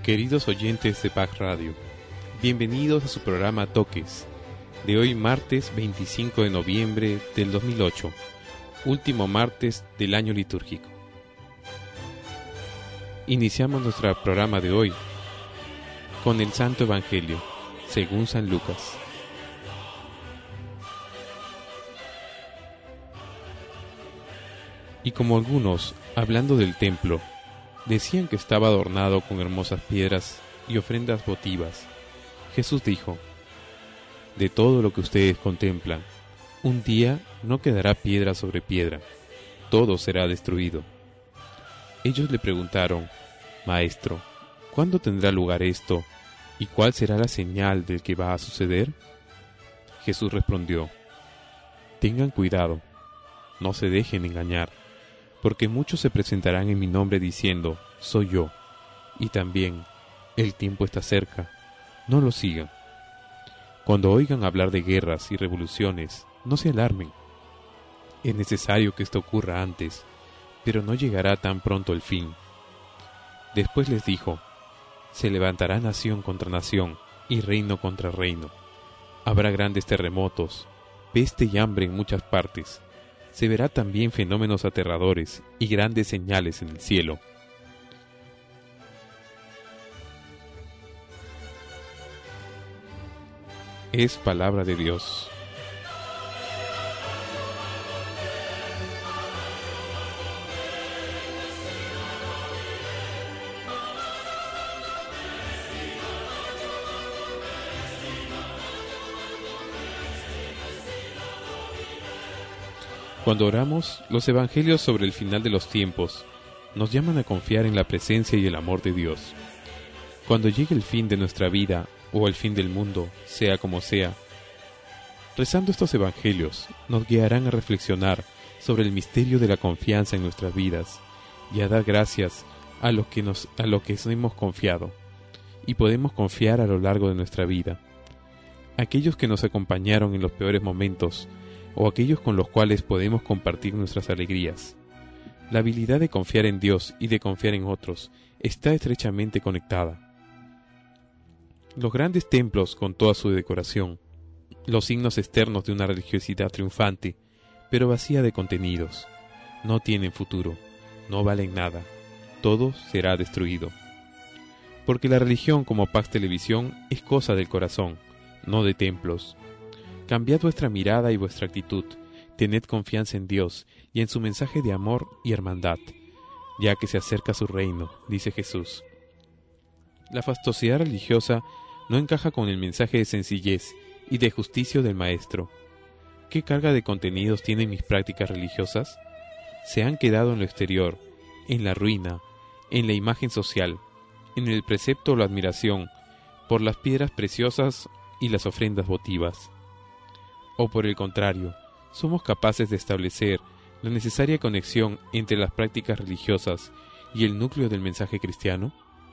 Queridos oyentes de Pax Radio, bienvenidos a su programa Toques, de hoy martes 25 de noviembre del 2008, último martes del año litúrgico. Iniciamos nuestro programa de hoy con el Santo Evangelio, según San Lucas. Y como algunos, hablando del templo, decían que estaba adornado con hermosas piedras y ofrendas votivas, Jesús dijo: de todo lo que ustedes contemplan, un día no quedará piedra sobre piedra, todo será destruido. Ellos le preguntaron: Maestro, ¿cuándo tendrá lugar esto? ¿Y cuál será la señal del que va a suceder? Jesús respondió: tengan cuidado, no se dejen engañar, porque muchos se presentarán en mi nombre diciendo: soy yo, y también: el tiempo está cerca, no lo sigan. Cuando oigan hablar de guerras y revoluciones, no se alarmen. Es necesario que esto ocurra antes, pero no llegará tan pronto el fin. Después les dijo: se levantará nación contra nación y reino contra reino. Habrá grandes terremotos, peste y hambre en muchas partes. Se verá también fenómenos aterradores y grandes señales en el cielo. Es palabra de Dios. Cuando oramos, los evangelios sobre el final de los tiempos nos llaman a confiar en la presencia y el amor de Dios. Cuando llegue el fin de nuestra vida o el fin del mundo, sea como sea, rezando estos evangelios nos guiarán a reflexionar sobre el misterio de la confianza en nuestras vidas y a dar gracias a lo que hemos confiado y podemos confiar a lo largo de nuestra vida. Aquellos que nos acompañaron en los peores momentos o aquellos con los cuales podemos compartir nuestras alegrías. La habilidad de confiar en Dios y de confiar en otros está estrechamente conectada. Los grandes templos con toda su decoración, los signos externos de una religiosidad triunfante, pero vacía de contenidos, no tienen futuro, no valen nada, todo será destruido. Porque la religión como Pax Televisión es cosa del corazón, no de templos. Cambiad vuestra mirada y vuestra actitud, tened confianza en Dios y en su mensaje de amor y hermandad, ya que se acerca su reino, dice Jesús. La fastuosidad religiosa no encaja con el mensaje de sencillez y de justicia del Maestro. ¿Qué carga de contenidos tienen mis prácticas religiosas? Se han quedado en lo exterior, en la ruina, en la imagen social, en el precepto o la admiración, por las piedras preciosas y las ofrendas votivas. O por el contrario, ¿somos capaces de establecer la necesaria conexión entre las prácticas religiosas y el núcleo del mensaje cristiano?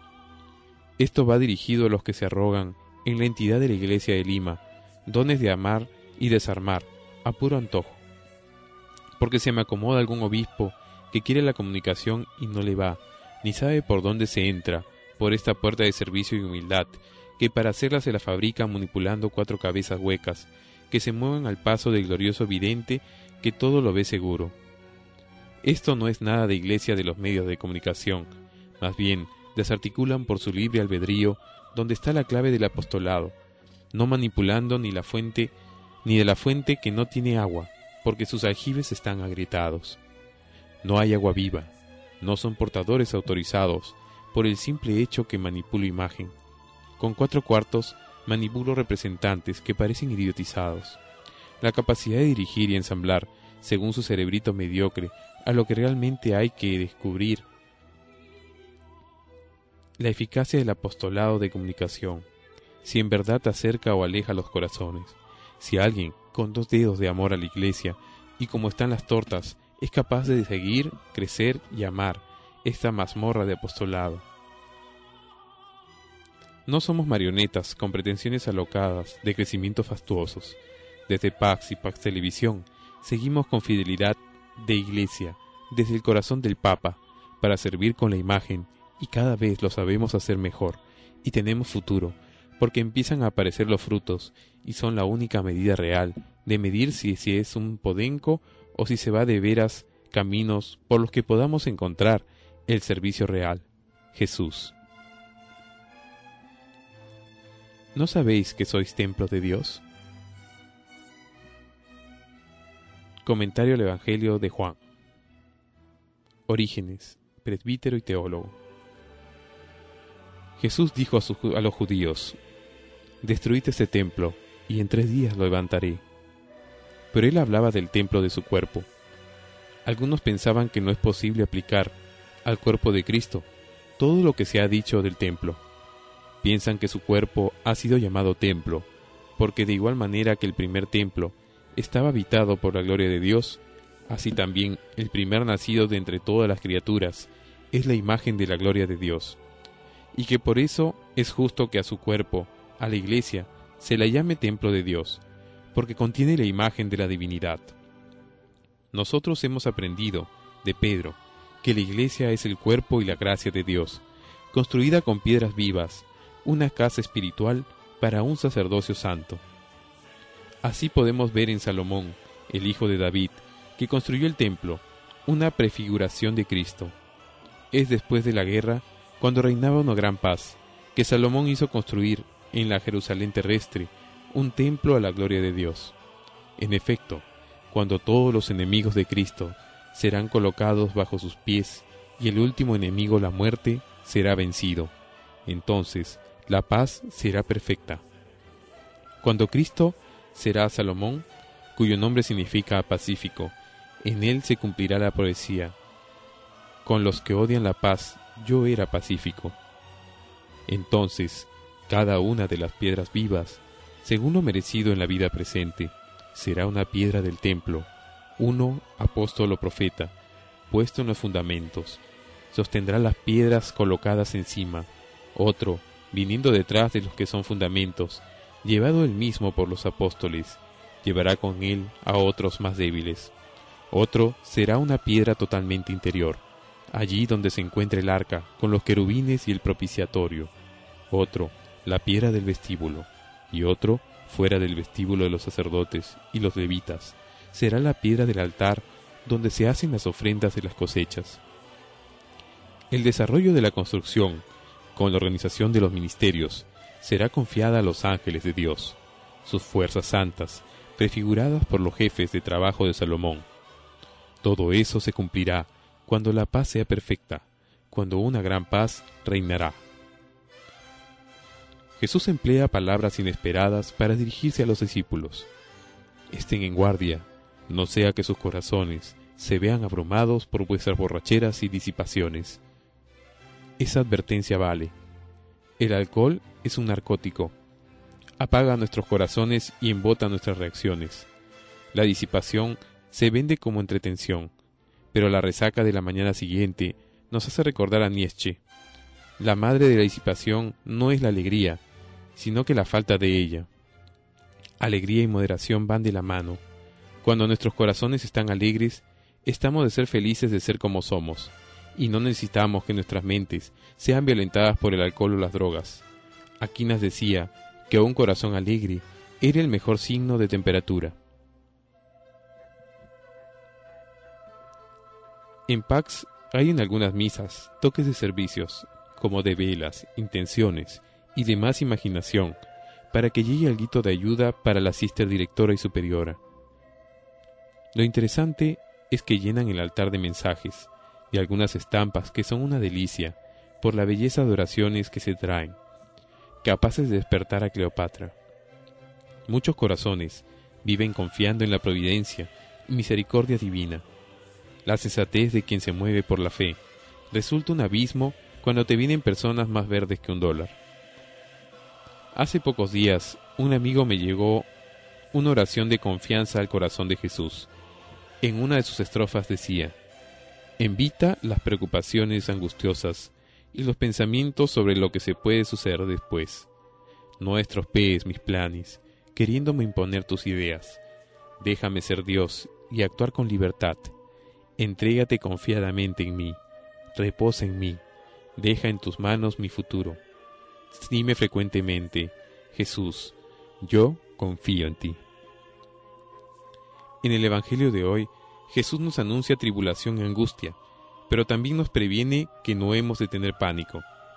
Esto va dirigido a los que se arrogan, en la entidad de la Iglesia de Lima, dones de amar y desarmar, a puro antojo. Porque se me acomoda algún obispo que quiere la comunicación y no le va, ni sabe por dónde se entra, por esta puerta de servicio y humildad, que para hacerla se la fabrica manipulando 4 cabezas huecas, que se muevan al paso del glorioso vidente que todo lo ve seguro. Esto no es nada de iglesia de los medios de comunicación, más bien desarticulan por su libre albedrío donde está la clave del apostolado, no manipulando ni de la fuente que no tiene agua, porque sus aljibes están agrietados. No hay agua viva, no son portadores autorizados por el simple hecho que manipulo imagen. Con 4/4 manipulo representantes que parecen idiotizados. La capacidad de dirigir y ensamblar, según su cerebrito mediocre, a lo que realmente hay que descubrir. La eficacia del apostolado de comunicación, si en verdad acerca o aleja los corazones. Si alguien, con 2 dedos de amor a la Iglesia, y como están las tortas, es capaz de seguir, crecer y amar esta mazmorra de apostolado. No somos marionetas con pretensiones alocadas de crecimiento fastuosos. Desde Pax y Pax Televisión seguimos con fidelidad de Iglesia, desde el corazón del Papa, para servir con la imagen y cada vez lo sabemos hacer mejor, y tenemos futuro, porque empiezan a aparecer los frutos, y son la única medida real de medir si es un podenco o si se va de veras caminos por los que podamos encontrar el servicio real, Jesús. ¿No sabéis que sois templo de Dios? Comentario al Evangelio de Juan. Orígenes, presbítero y teólogo. Jesús dijo a los judíos: «Destruid este templo, y en 3 días lo levantaré». Pero él hablaba del templo de su cuerpo. Algunos pensaban que no es posible aplicar al cuerpo de Cristo todo lo que se ha dicho del templo. Piensan que su cuerpo ha sido llamado templo, porque de igual manera que el primer templo estaba habitado por la gloria de Dios, así también el primer nacido de entre todas las criaturas es la imagen de la gloria de Dios, y que por eso es justo que a su cuerpo, a la iglesia, se la llame templo de Dios, porque contiene la imagen de la divinidad. Nosotros hemos aprendido, de Pedro, que la iglesia es el cuerpo y la gracia de Dios, construida con piedras vivas, una casa espiritual para un sacerdocio santo. Así podemos ver en Salomón, el hijo de David, que construyó el templo, una prefiguración de Cristo. Es después de la guerra, cuando reinaba una gran paz, que Salomón hizo construir en la Jerusalén terrestre un templo a la gloria de Dios. En efecto, cuando todos los enemigos de Cristo serán colocados bajo sus pies y el último enemigo, la muerte, será vencido, entonces la paz será perfecta. Cuando Cristo será Salomón, cuyo nombre significa pacífico, en él se cumplirá la profecía: «Con los que odian la paz, yo era pacífico». Entonces, cada una de las piedras vivas, según lo merecido en la vida presente, será una piedra del templo, uno, apóstol o profeta, puesto en los fundamentos, sostendrá las piedras colocadas encima, otro, viniendo detrás de los que son fundamentos, llevado él mismo por los apóstoles, llevará con él a otros más débiles. Otro será una piedra totalmente interior, allí donde se encuentra el arca, con los querubines y el propiciatorio. Otro, la piedra del vestíbulo, y otro, fuera del vestíbulo de los sacerdotes y los levitas, será la piedra del altar donde se hacen las ofrendas de las cosechas. El desarrollo de la construcción, con la organización de los ministerios, será confiada a los ángeles de Dios, sus fuerzas santas, prefiguradas por los jefes de trabajo de Salomón. Todo eso se cumplirá cuando la paz sea perfecta, cuando una gran paz reinará. Jesús emplea palabras inesperadas para dirigirse a los discípulos. Estén en guardia, no sea que sus corazones se vean abrumados por vuestras borracheras y disipaciones. Esa advertencia vale. El alcohol es un narcótico. Apaga nuestros corazones y embota nuestras reacciones. La disipación se vende como entretención, pero la resaca de la mañana siguiente nos hace recordar a Nietzsche. La madre de la disipación no es la alegría, sino que la falta de ella. Alegría y moderación van de la mano. Cuando nuestros corazones están alegres, estamos de ser felices de ser como somos, y no necesitamos que nuestras mentes sean violentadas por el alcohol o las drogas. Aquinas decía que un corazón alegre era el mejor signo de temperatura. En Pax hay en algunas misas toques de servicios, como de velas, intenciones y demás imaginación, para que llegue el grito de ayuda para la sister directora y superiora. Lo interesante es que llenan el altar de mensajes, y algunas estampas que son una delicia, por la belleza de oraciones que se traen, capaces de despertar a Cleopatra. Muchos corazones viven confiando en la providencia y misericordia divina. La sensatez de quien se mueve por la fe resulta un abismo cuando te vienen personas más verdes que $1. Hace pocos días, un amigo me llegó una oración de confianza al corazón de Jesús. En una de sus estrofas decía: «Evita las preocupaciones angustiosas y los pensamientos sobre lo que se puede suceder después. No estropees mis planes, queriéndome imponer tus ideas. Déjame ser Dios y actuar con libertad. Entrégate confiadamente en mí, reposa en mí, deja en tus manos mi futuro. Dime frecuentemente: Jesús, yo confío en ti. En el Evangelio de hoy, Jesús nos anuncia tribulación y angustia, pero también nos previene que no hemos de tener pánico.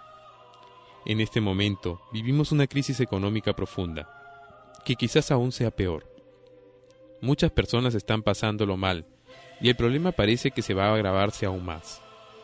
En este momento vivimos una crisis económica profunda, que quizás aún sea peor. Muchas personas están pasándolo mal, y el problema parece que se va a agravarse aún más.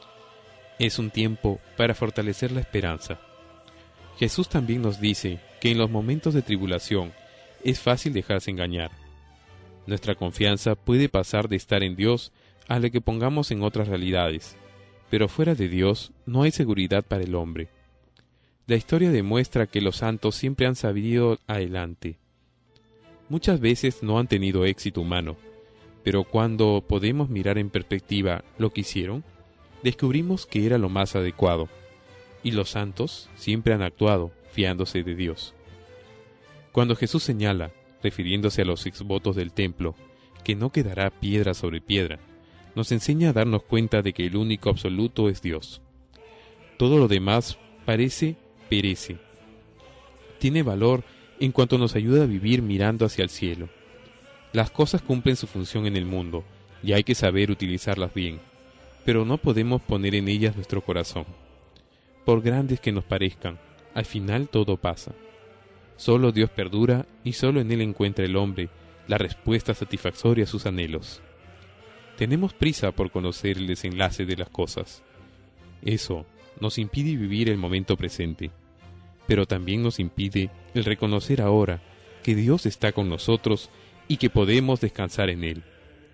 Es un tiempo para fortalecer la esperanza. Jesús también nos dice que en los momentos de tribulación es fácil dejarse engañar. Nuestra confianza puede pasar de estar en Dios a la que pongamos en otras realidades, pero fuera de Dios no hay seguridad para el hombre. La historia demuestra que los santos siempre han salido adelante. Muchas veces no han tenido éxito humano, pero cuando podemos mirar en perspectiva lo que hicieron, descubrimos que era lo más adecuado, y los santos siempre han actuado fiándose de Dios. Cuando Jesús señala, refiriéndose a los exvotos del templo, que no quedará piedra sobre piedra, nos enseña a darnos cuenta de que el único absoluto es Dios. Todo lo demás perece. Tiene valor en cuanto nos ayuda a vivir mirando hacia el cielo. Las cosas cumplen su función en el mundo, y hay que saber utilizarlas bien, pero no podemos poner en ellas nuestro corazón. Por grandes que nos parezcan, al final todo pasa. Solo Dios perdura y solo en Él encuentra el hombre la respuesta satisfactoria a sus anhelos. Tenemos prisa por conocer el desenlace de las cosas. Eso nos impide vivir el momento presente, pero también nos impide el reconocer ahora que Dios está con nosotros y que podemos descansar en Él.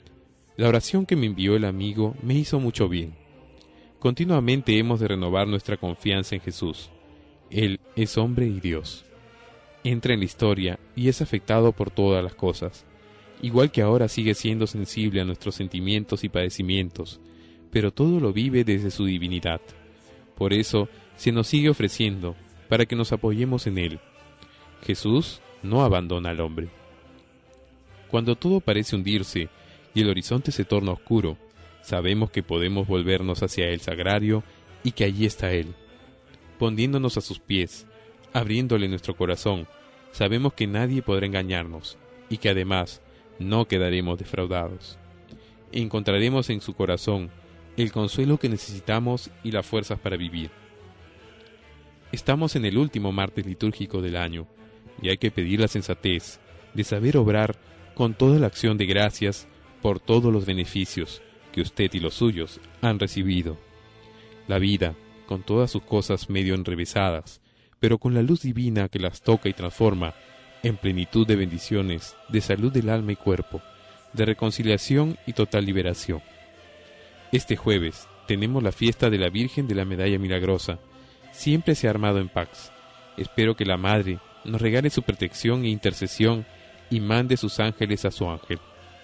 La oración que me envió el amigo me hizo mucho bien. Continuamente hemos de renovar nuestra confianza en Jesús. Él es hombre y Dios. Entra en la historia y es afectado por todas las cosas. Igual que ahora sigue siendo sensible a nuestros sentimientos y padecimientos, pero todo lo vive desde su divinidad. Por eso se nos sigue ofreciendo para que nos apoyemos en Él. Jesús no abandona al hombre. Cuando todo parece hundirse y el horizonte se torna oscuro, sabemos que podemos volvernos hacia el sagrario y que allí está Él. Poniéndonos a sus pies, abriéndole nuestro corazón, sabemos que nadie podrá engañarnos y que además no quedaremos defraudados. Encontraremos en su corazón el consuelo que necesitamos y las fuerzas para vivir. Estamos en el último martes litúrgico del año y hay que pedir la sensatez de saber obrar con toda la acción de gracias por todos los beneficios que usted y los suyos han recibido. La vida, con todas sus cosas medio enrevesadas, pero con la luz divina que las toca y transforma en plenitud de bendiciones, de salud del alma y cuerpo, de reconciliación y total liberación. Este jueves tenemos la fiesta de la Virgen de la Medalla Milagrosa. Siempre se ha armado en paz. Espero que la Madre nos regale su protección e intercesión y mande sus ángeles a su ángel.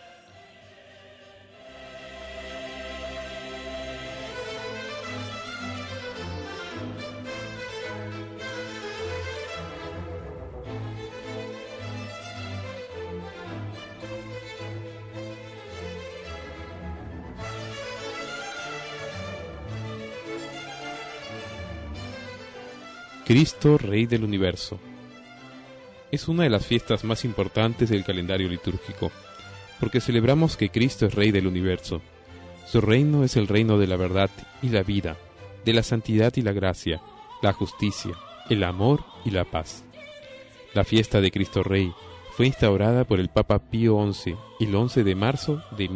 Cristo, Rey del Universo. Es una de las fiestas más importantes del calendario litúrgico, porque celebramos que Cristo es Rey del Universo. Su reino es el reino de la verdad y la vida, de la santidad y la gracia, la justicia, el amor y la paz. La fiesta de Cristo Rey fue instaurada por el Papa Pío XI el 11 de marzo de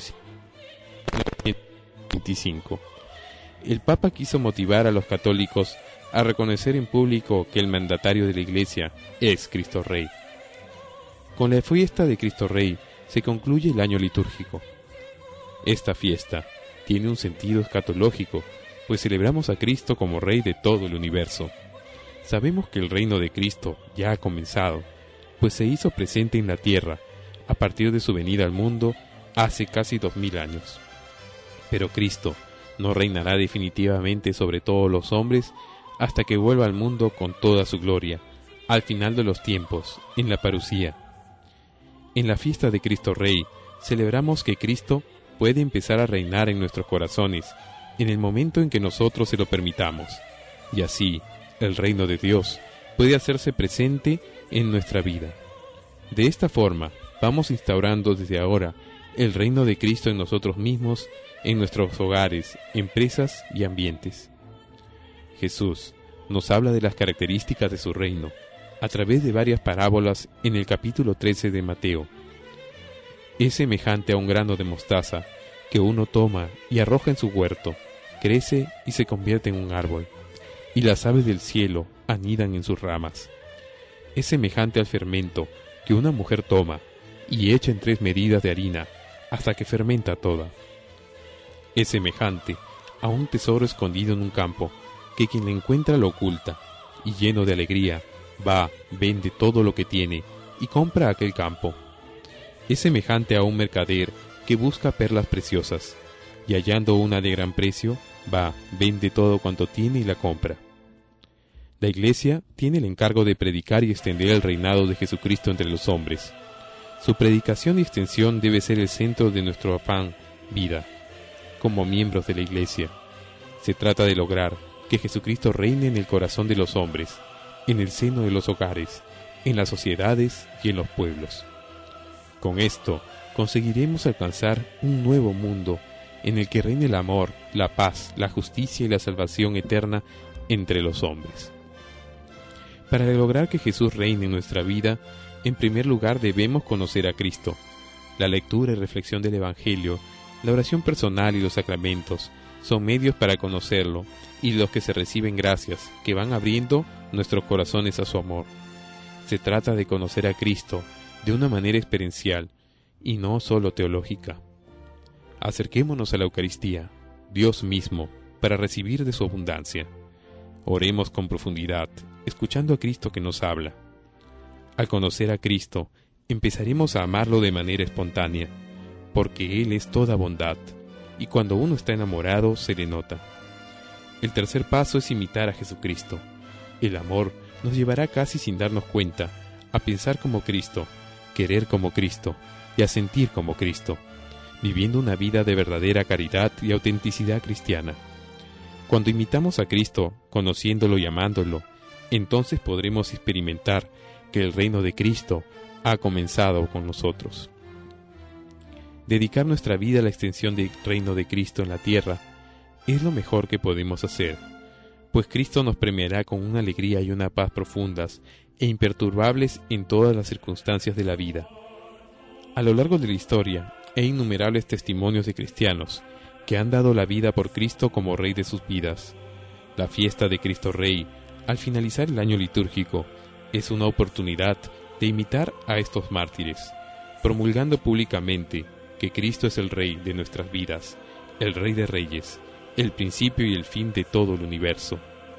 1925. El Papa quiso motivar a los católicos a reconocer en público que el mandatario de la Iglesia es Cristo Rey. Con la fiesta de Cristo Rey se concluye el año litúrgico. Esta fiesta tiene un sentido escatológico, pues celebramos a Cristo como Rey de todo el universo. Sabemos que el reino de Cristo ya ha comenzado, pues se hizo presente en la tierra a partir de su venida al mundo hace casi 2000 años. Pero Cristo no reinará definitivamente sobre todos los hombres hasta que vuelva al mundo con toda su gloria, al final de los tiempos, en la parusía. En la fiesta de Cristo Rey, celebramos que Cristo puede empezar a reinar en nuestros corazones en el momento en que nosotros se lo permitamos, y así el reino de Dios puede hacerse presente en nuestra vida. De esta forma, vamos instaurando desde ahora el reino de Cristo en nosotros mismos, en nuestros hogares, empresas y ambientes. Jesús nos habla de las características de su reino a través de varias parábolas en el capítulo 13 de Mateo. Es semejante a un grano de mostaza que uno toma y arroja en su huerto, crece y se convierte en un árbol, y las aves del cielo anidan en sus ramas. Es semejante al fermento que una mujer toma y echa en 3 medidas de harina hasta que fermenta toda. Es semejante a un tesoro escondido en un campo, que quien lo encuentra lo oculta, y lleno de alegría, va, vende todo lo que tiene, y compra aquel campo. Es semejante a un mercader que busca perlas preciosas, y hallando una de gran precio, va, vende todo cuanto tiene y la compra. La Iglesia tiene el encargo de predicar y extender el reinado de Jesucristo entre los hombres. Su predicación y extensión debe ser el centro de nuestro afán, vida. Como miembros de la Iglesia, se trata de lograr que Jesucristo reine en el corazón de los hombres, en el seno de los hogares, en las sociedades y en los pueblos. Con esto, conseguiremos alcanzar un nuevo mundo en el que reine el amor, la paz, la justicia y la salvación eterna entre los hombres. Para lograr que Jesús reine en nuestra vida, en primer lugar debemos conocer a Cristo. La lectura y reflexión del Evangelio, la oración personal y los sacramentos son medios para conocerlo, y los que se reciben gracias, que van abriendo nuestros corazones a su amor. Se trata de conocer a Cristo de una manera experiencial y no solo teológica. Acerquémonos a la Eucaristía, Dios mismo, para recibir de su abundancia. Oremos con profundidad, escuchando a Cristo que nos habla. Al conocer a Cristo, empezaremos a amarlo de manera espontánea, porque Él es toda bondad, y cuando uno está enamorado se le nota. El tercer paso es imitar a Jesucristo. El amor nos llevará casi sin darnos cuenta a pensar como Cristo, querer como Cristo y a sentir como Cristo, viviendo una vida de verdadera caridad y autenticidad cristiana. Cuando imitamos a Cristo, conociéndolo y amándolo, entonces podremos experimentar que el reino de Cristo ha comenzado con nosotros. Dedicar nuestra vida a la extensión del reino de Cristo en la tierra es lo mejor que podemos hacer, pues Cristo nos premiará con una alegría y una paz profundas e imperturbables en todas las circunstancias de la vida. A lo largo de la historia, hay innumerables testimonios de cristianos que han dado la vida por Cristo como Rey de sus vidas. La fiesta de Cristo Rey, al finalizar el año litúrgico, es una oportunidad de imitar a estos mártires, promulgando públicamente que Cristo es el Rey de nuestras vidas, el Rey de Reyes, el principio y el fin de todo el universo.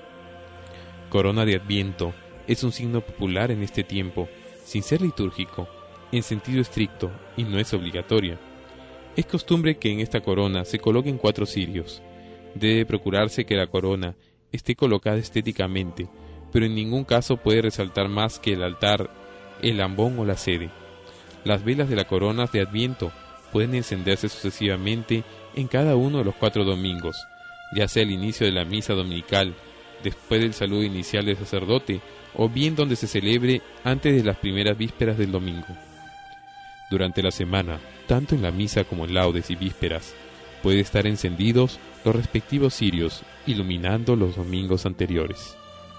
Corona de Adviento es un signo popular en este tiempo, sin ser litúrgico, en sentido estricto, y no es obligatoria. Es costumbre que en esta corona se coloquen 4 cirios. Debe procurarse que la corona esté colocada estéticamente, pero en ningún caso puede resaltar más que el altar, el ambón o la sede. Las velas de la corona de Adviento pueden encenderse sucesivamente en cada uno de los 4 domingos, ya sea al inicio de la misa dominical, después del saludo inicial del sacerdote, o bien donde se celebre antes de las primeras vísperas del domingo. Durante la semana, tanto en la misa como en laudes y vísperas, puede estar encendidos los respectivos cirios, iluminando los domingos anteriores.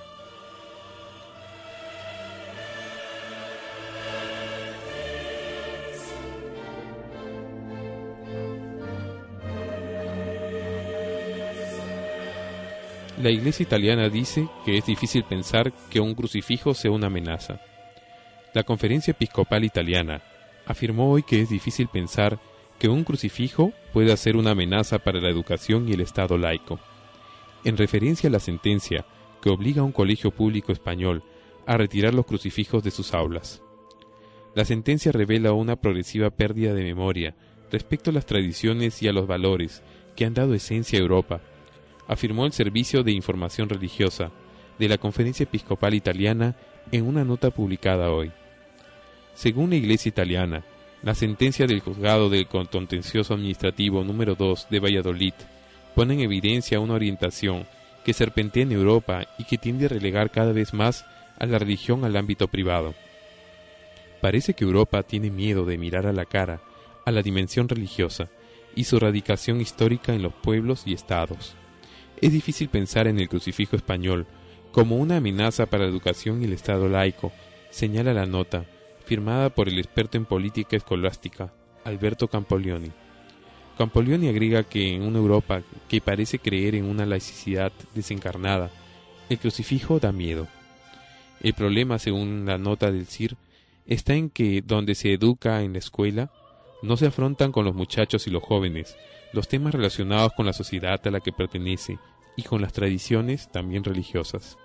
La Iglesia italiana dice que es difícil pensar que un crucifijo sea una amenaza. La Conferencia Episcopal Italiana afirmó hoy que es difícil pensar que un crucifijo pueda ser una amenaza para la educación y el Estado laico, en referencia a la sentencia que obliga a un colegio público español a retirar los crucifijos de sus aulas. La sentencia revela una progresiva pérdida de memoria respecto a las tradiciones y a los valores que han dado esencia a Europa, afirmó el Servicio de Información Religiosa de la Conferencia Episcopal Italiana en una nota publicada hoy. Según la Iglesia italiana, la sentencia del Juzgado del Contencioso Administrativo número 2 de Valladolid pone en evidencia una orientación que serpentea en Europa y que tiende a relegar cada vez más a la religión al ámbito privado. Parece que Europa tiene miedo de mirar a la cara a la dimensión religiosa y su radicación histórica en los pueblos y estados. Es difícil pensar en el crucifijo español como una amenaza para la educación y el Estado laico, señala la nota, firmada por el experto en política escolástica, Alberto Campoleoni. Campoleoni agrega que en una Europa que parece creer en una laicidad desencarnada, el crucifijo da miedo. El problema, según la nota del CIR, está en que donde se educa en la escuela, no se afrontan con los muchachos y los jóvenes los temas relacionados con la sociedad a la que pertenece y con las tradiciones también religiosas.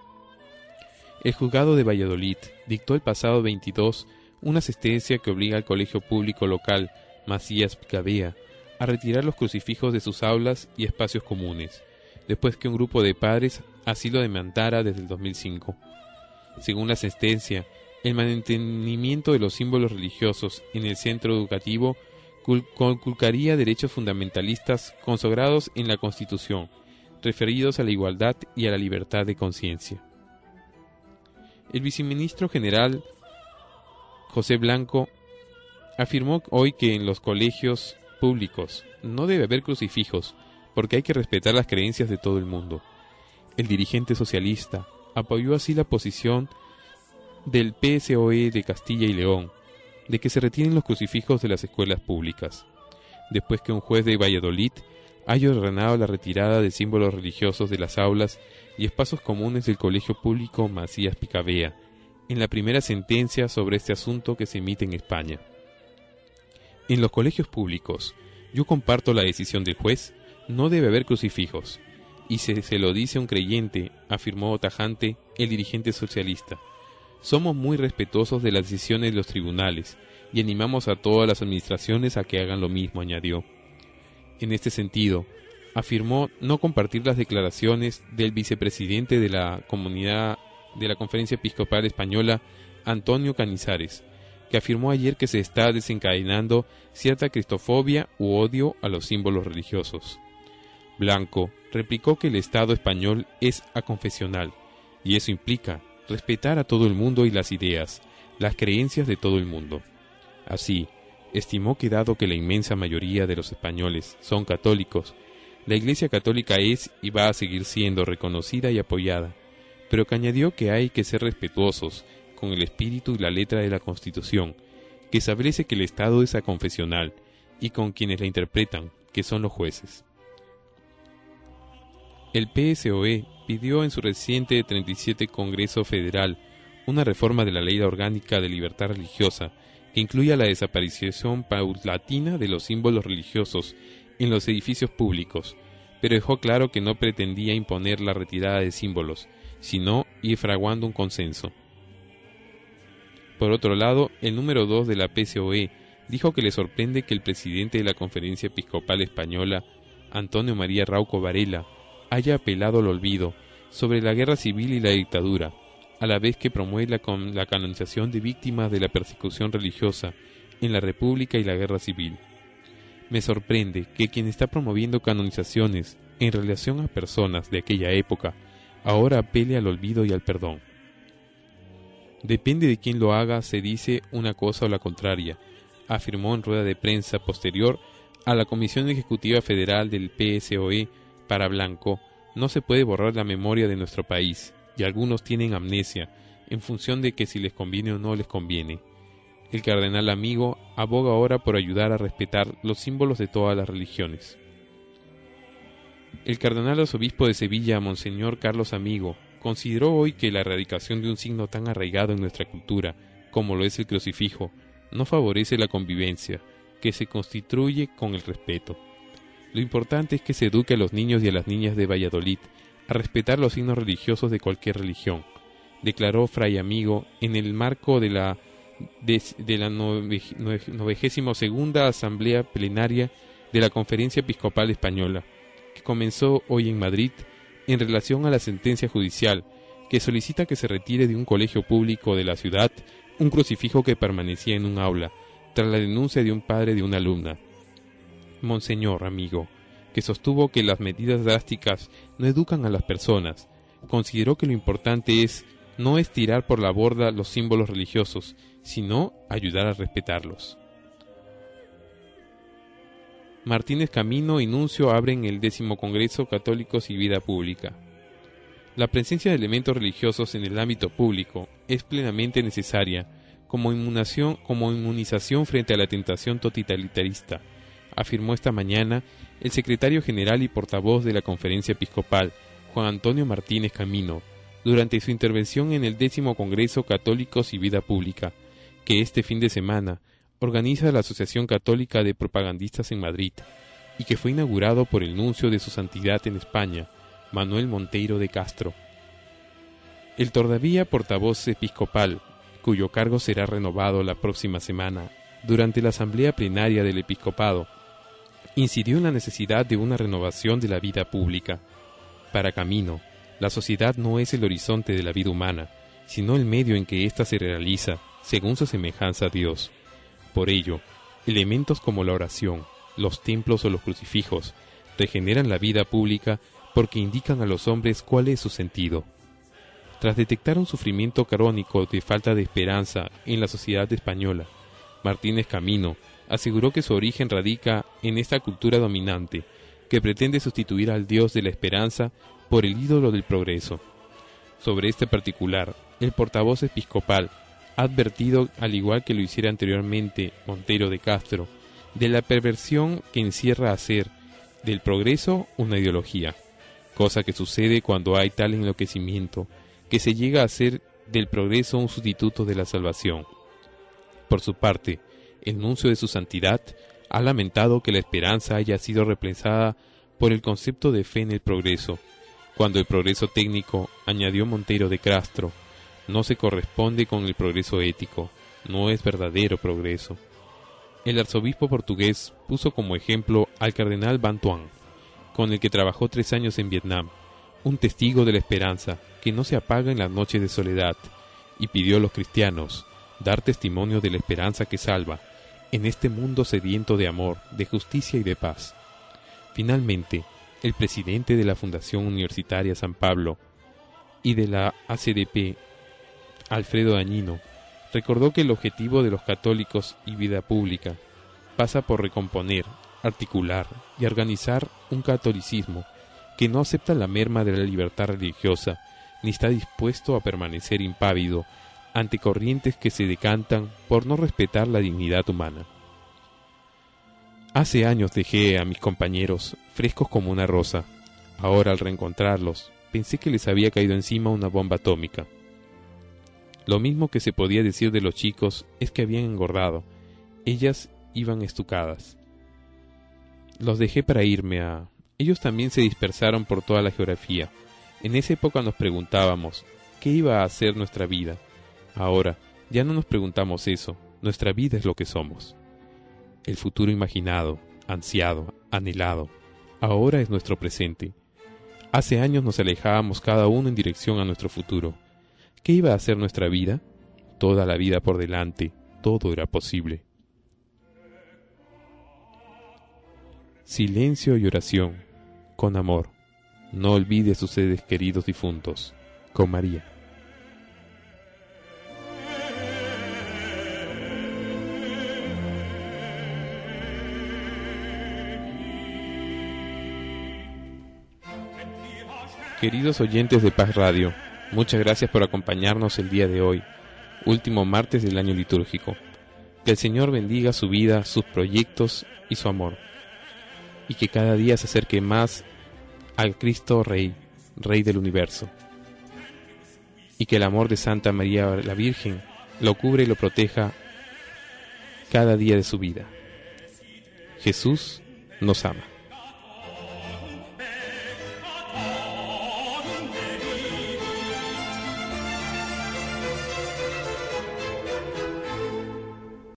El juzgado de Valladolid dictó el pasado 22 una sentencia que obliga al colegio público local Macías Picabea a retirar los crucifijos de sus aulas y espacios comunes, después que un grupo de padres así lo demandara desde el 2005. Según la sentencia, el mantenimiento de los símbolos religiosos en el centro educativo conculcaría derechos fundamentalistas consagrados en la Constitución, referidos a la igualdad y a la libertad de conciencia. El viceministro general José Blanco afirmó hoy que en los colegios públicos no debe haber crucifijos porque hay que respetar las creencias de todo el mundo. El dirigente socialista apoyó así la posición del PSOE de Castilla y León de que se retiren los crucifijos de las escuelas públicas, después que un juez de Valladolid haya ordenado la retirada de símbolos religiosos de las aulas y espacios comunes del colegio público Macías Picabea, en la primera sentencia sobre este asunto que se emite en España. En los colegios públicos, yo comparto la decisión del juez, no debe haber crucifijos, y se lo dice un creyente, afirmó tajante el dirigente socialista. Somos muy respetuosos de las decisiones de los tribunales y animamos a todas las administraciones a que hagan lo mismo, añadió. En este sentido, afirmó no compartir las declaraciones del vicepresidente de la Conferencia Episcopal Española, Antonio Canizares, que afirmó ayer que se está desencadenando cierta cristofobia u odio a los símbolos religiosos. Blanco replicó que el Estado español es aconfesional, y eso implica respetar a todo el mundo y las ideas, las creencias de todo el mundo. Así, estimó que dado que la inmensa mayoría de los españoles son católicos, la Iglesia Católica es y va a seguir siendo reconocida y apoyada, pero que añadió que hay que ser respetuosos con el espíritu y la letra de la Constitución, que establece que el Estado es aconfesional, y con quienes la interpretan, que son los jueces. El PSOE pidió en su reciente 37 Congreso Federal una reforma de la Ley Orgánica de Libertad Religiosa que incluya la desaparición paulatina de los símbolos religiosos en los edificios públicos, pero dejó claro que no pretendía imponer la retirada de símbolos, sino ir fraguando un consenso. Por otro lado, el número 2 de la PSOE dijo que le sorprende que el presidente de la Conferencia Episcopal Española, Antonio María Rauco Varela, haya apelado al olvido sobre la guerra civil y la dictadura, a la vez que promueve la canonización de víctimas de la persecución religiosa en la República y la guerra civil. Me sorprende que quien está promoviendo canonizaciones en relación a personas de aquella época ahora apele al olvido y al perdón. Depende de quién lo haga, se dice una cosa o la contraria, afirmó en rueda de prensa posterior a la Comisión Ejecutiva Federal del PSOE para Blanco. No se puede borrar la memoria de nuestro país, y algunos tienen amnesia, en función de que si les conviene o no les conviene. El cardenal Amigo aboga ahora por ayudar a respetar los símbolos de todas las religiones. El cardenal arzobispo de Sevilla, Monseñor Carlos Amigo, consideró hoy que la erradicación de un signo tan arraigado en nuestra cultura, como lo es el crucifijo, no favorece la convivencia, que se constituye con el respeto. Lo importante es que se eduque a los niños y a las niñas de Valladolid a respetar los signos religiosos de cualquier religión, declaró Fray Amigo en el marco de la 92ª Asamblea Plenaria de la Conferencia Episcopal Española, que comenzó hoy en Madrid en relación a la sentencia judicial que solicita que se retire de un colegio público de la ciudad un crucifijo que permanecía en un aula, tras la denuncia de un padre de una alumna. Monseñor Amigo, que sostuvo que las medidas drásticas no educan a las personas. Consideró que lo importante no es tirar por la borda los símbolos religiosos, sino ayudar a respetarlos. Martínez Camino y Nuncio abren el 10º Congreso Católicos y Vida Pública. La presencia de elementos religiosos en el ámbito público es plenamente necesaria como inmunización frente a la tentación totalitarista, afirmó esta mañana el secretario general y portavoz de la Conferencia Episcopal, Juan Antonio Martínez Camino, durante su intervención en el 10º Congreso Católicos y Vida Pública, que este fin de semana organiza la Asociación Católica de Propagandistas en Madrid, y que fue inaugurado por el nuncio de su santidad en España, Manuel Monteiro de Castro. El todavía portavoz episcopal, cuyo cargo será renovado la próxima semana, durante la asamblea plenaria del episcopado, incidió en la necesidad de una renovación de la vida pública. Para Camino, la sociedad no es el horizonte de la vida humana, sino el medio en que ésta se realiza, según su semejanza a Dios. Por ello, elementos como la oración, los templos o los crucifijos regeneran la vida pública porque indican a los hombres cuál es su sentido. Tras detectar un sufrimiento crónico de falta de esperanza en la sociedad española, Martínez Camino aseguró que su origen radica en esta cultura dominante que pretende sustituir al Dios de la esperanza por el ídolo del progreso. Sobre este particular, el portavoz episcopal ha advertido, al igual que lo hiciera anteriormente Monteiro de Castro, de la perversión que encierra hacer del progreso una ideología, cosa que sucede cuando hay tal enloquecimiento que se llega a hacer del progreso un sustituto de la salvación. Por su parte, el nuncio de su santidad ha lamentado que la esperanza haya sido reemplazada por el concepto de fe en el progreso, cuando el progreso técnico, añadió Monteiro de Castro, no se corresponde con el progreso ético, no es verdadero progreso. El arzobispo portugués puso como ejemplo al cardenal Van Thuan, con el que trabajó 3 años en Vietnam, un testigo de la esperanza que no se apaga en las noches de soledad, y pidió a los cristianos dar testimonio de la esperanza que salva, en este mundo sediento de amor, de justicia y de paz. Finalmente, el presidente de la Fundación Universitaria San Pablo y de la ACDP, Alfredo Dañino, recordó que el objetivo de los católicos y vida pública pasa por recomponer, articular y organizar un catolicismo que no acepta la merma de la libertad religiosa ni está dispuesto a permanecer impávido ante corrientes que se decantan por no respetar la dignidad humana. Hace años dejé a mis compañeros frescos como una rosa. Ahora, al reencontrarlos, pensé que les había caído encima una bomba atómica. Lo mismo que se podía decir de los chicos es que habían engordado. Ellas iban estucadas. Los dejé para irme a... Ellos también se dispersaron por toda la geografía. En esa época nos preguntábamos, ¿qué iba a hacer nuestra vida? Ahora, ya no nos preguntamos eso. Nuestra vida es lo que somos. El futuro imaginado, ansiado, anhelado, ahora es nuestro presente. Hace años nos alejábamos cada uno en dirección a nuestro futuro. ¿Qué iba a ser nuestra vida? Toda la vida por delante, todo era posible. Silencio y oración, con amor. No olvide a sus seres queridos difuntos, con María. Queridos oyentes de Paz Radio, muchas gracias por acompañarnos el día de hoy, último martes del año litúrgico. Que el Señor bendiga su vida, sus proyectos y su amor, y que cada día se acerque más al Cristo Rey, Rey del universo, y que el amor de Santa María la Virgen lo cubre y lo proteja cada día de su vida. Jesús nos ama.